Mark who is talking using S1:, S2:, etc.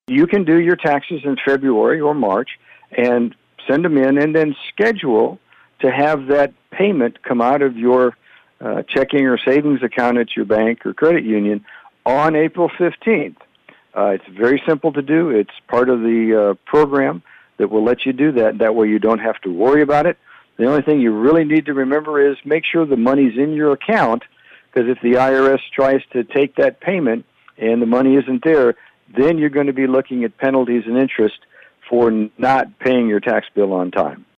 S1: You can do your taxes in February or March and send them in, and then schedule to have that payment come out of your checking or savings account at your bank or credit union on April 15th. It's very simple to do. It's part of the program that will let you do that. That way you don't have to worry about it. The only thing you really need to remember is make sure the money's in your account, because if the IRS tries to take that payment and the money isn't there, then you're going to be looking at penalties and interest for not paying your tax bill on time.